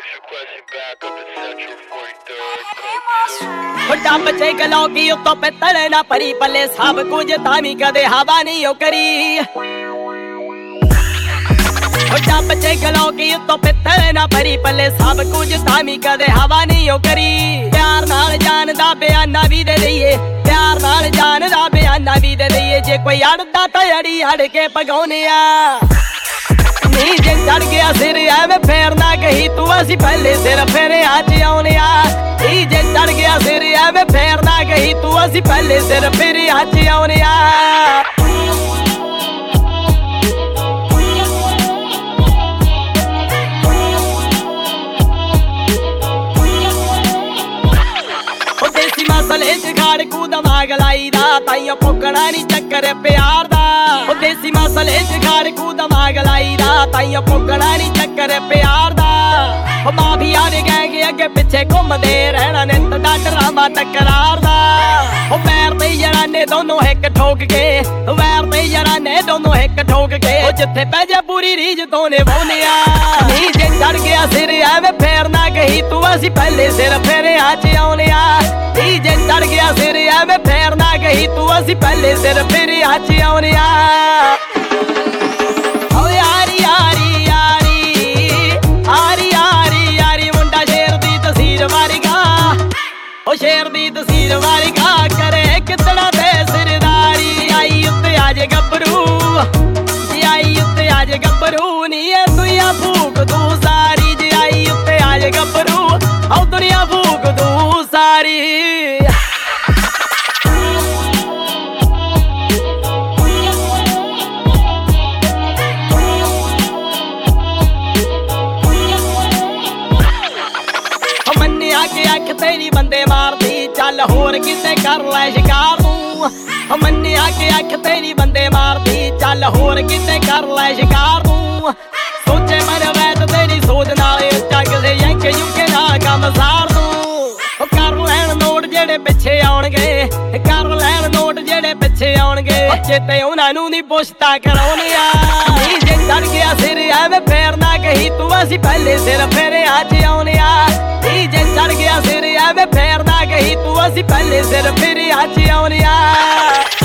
ਵੱਡਾ ਬੱਚੇ ਗਲੌਕੀ ਉੱਤੋਂ ਪਿੱਤਲ ਨਾ ਭਰੀ ਪੱਲੇ ਸਭ ਕੁਝ ਤਾਵੀਂ ਕਦੇ ਹਵਾ ਨਹੀਂ ਉਹ ਕਰੀ। ਵੱਡਾ ਬੱਚੇ ਗਲੌਕੀ ਉੱਤੋਂ ਪਿੱਤਲ ਨਾ ਭਰੀ ਪੱਲੇ ਸਭ ਕੁਝ ਤਾਵੀਂ ਕਦੇ ਹਵਾ ਨਹੀਂ ਉਹ ਕਰੀ। ਪਿਆਰ ਨਾਲ ਜਾਨ ਦਾ ਬਿਆਨਾ ਵੀ ਦੇ ਦਈਏ, ਪਿਆਰ ਨਾਲ ਜਾਨ ਦਾ ਬਿਆਨਾ ਵੀ ਦੇ ਦਈਏ। ਜੇ ਕੋਈ ਅੜਦਾ ਤਾਂ ਅੜੀ ਅੜ ਕੇ ਪਗਾਉਨੇ ਆ। ਨੀ ਜੇ ਚੜ ਗਿਆ ਸਿਰ ਐਵੇਂ ਫੇਰ ਨਾ ਕਹੀ ਤੂੰ, ਅਸੀਂ ਪਹਿਲੇ ਸਿਰ ਫੇਰਿਆਂ 'ਚ ਆਉਨੇ ਆ। ਨੀ ਜੇ ਚੜ ਗਿਆ ਸਿਰ ਐਵੇਂ ਫੇਰ ਨਾ ਕਹੀ ਤੂੰ, ਅਸੀਂ ਪਹਿਲੇ ਸਿਰ ਫੇਰਿਆਂ 'ਚ ਆਉਨੇ ਆ। ਮਸਲੇ 'ਚ ਖਾੜ ਕੂ ਦਿਮਾਗ ਲਾਈਦਾ, ਤਾਈਓ ਪੁੱਗਣਾ ਨੀ ਚੱਕਰ ਪਿਆਰ ਦਾ। ਉਹ ਦੇਸੀ ਮਸਲੇ 'ਚ ਖਾੜ ਕੂ ਦਿਮਾਗ ਲਾਈਦਾ, ਤਾਈਓ ਪੁੱਗਣਾ ਨੀ ਚੱਕਰ ਪਿਆਰ ਦਾ। ਉਹ ਮਾਫੀਆ ਦੇ ਗੈਂਗ ਅੱਗੇ ਪਿੱਛੇ ਘੁੰਮਦੇ ਰਹਿਣਾ, ਨਿੱਤ ਦਾ ਡਰਾਮਾ ਤਕਰਾਰ ਦਾ। ਉਹ ਪੈਰ ਤੇ ਯਾਰਾਨੇ ਦੋਨੋਂ ਇੱਕ ਠੋਕ ਕੇ, ਵੈਰ ਤੇ ਯਾਰਾਨੇ ਦੋਨੋਂ ਇੱਕ ਠੋਕ ਕੇ। ਉਹ ਜਿੱਥੇ ਪੈ ਜਾ ਪੂਰੀ ਰੀਝ ਤੋਂ ਨਿਭਾਉਨੇ ਆ। ਨੀ ਜੇ ਚੜ ਗਿਆ ਸਿਰ ਐਵੇਂ ਫੇਰ ਨਾ ਕਹੀ ਤੂੰ, ਅਸੀਂ ਪਹਿਲੇ ਸਿਰ ਫੇਰਿਆਂ 'ਚ ਆਉਨੇ ਆ। ਨੀ ਜੇ ਚੜ ਗਿਆ ਸਿਰ ਐਵੇਂ ਫੇਰ ਨਾ ਕਹੀ ਤੂੰ, ਅਸੀਂ ਪਹਿਲੇ ਸਿਰ ਫੇਰਿਆਂ 'ਚ ਆਉਨੇ ਆ। ਓ ਯਾਰੀ ਯਾਰੀ ਯਾਰੀ ਆਰੀ ਆਰੀ ਯਾਰੀ, ਮੁੰਡਾ ਸ਼ੇਰ ਦੀ ਤਸਵੀਰ ਵਰਗਾ, ਉਹ ਸ਼ੇਰ ਦੀ ਤਸਵੀਰ ਵਰਗਾ ਕਰੇ ਕਿਤੜਾ ਤੇ ਸਰਦਾਰੀ। ਆਈ ਉੱਤੇ ਆਜ ਗੱਭਰੂ, ਆਈ ਉੱਤੇ ਆਜ ਗੱਭਰੂ, ਨੀ ਇਹ ਦੁਨੀਆ ਫੂਕ ਦੂ ਸਾਰੀ। ਜੇ ਆਈ ਉੱਤੇ ਆਜ ਗੱਭਰੂ, ਉਹ ਦੁਨੀਆ ਫੂਕ ਦੂ ਸਾਰੀ। ਮੰਨਿਆ ਕਿ ਅੱਖ ਤੇਰੀ ਬੰਦੇ ਮਾਰਦੀ, ਚੱਲ ਹੋਰ ਕਿਤੇ ਕਰ ਲੈ ਸ਼ਿਕਾਰ ਤੂੰ। ਮੰਨਿਆ ਕਿ ਅੱਖ ਤੇਰੀ ਬੰਦੇ ਮਾਰਦੀ, ਚੱਲ ਹੋਰ ਕਿਤੇ ਕਰ ਲੈ ਸ਼ਿਕਾਰ ਤੂੰ। ਸੋਚੇ ਮਨ ਵੈਦ ਤੇਰੀ ਸੋਚ ਨਾਲ ਉੱਚਾ, ਕਿਸੇ ਯੰਕ ਯੁਕੇ ਨਾਲ ਕੰਮ ਸਾਰ ਤੂੰ। ਕਰ ਲੈਣ ਨੋਟ ਜਿਹੜੇ ਪਿੱਛੇ ਆਉਣਗੇ, ਕਰ ਲੈਣ ਨੋਟ ਜਿਹੜੇ ਪਿੱਛੇ ਆਉਣਗੇ। ਚੇਤੇ ਉਹਨਾਂ ਨੂੰ ਨੀ ਪੁੱਛਤਾ ਕਰਾਉਨੇ ਆ। ਨੀ ਜੇ ਚੜ ਗਿਆ ਸਿਰ ਐਵੇਂ ਫੇਰ ਨਾ ਕਹੀ ਤੂੰ, ਅਸੀਂ ਪਹਿਲੇ ਸਿਰ ਫੇਰਿਆਂ 'ਚ ਆਉਨੇ ਆ। ਨੀ ਜੇ ਚੜ ਗਿਆ ਸਿਰ ਐਵੇਂ ਫੇਰ ਨਾ ਕਹੀ ਤੂੰ, ਅਸੀਂ ਪਹਿਲੇ ਸਿਰ ਫੇਰਿਆਂ 'ਚ ਆਉਨੇ ਆ।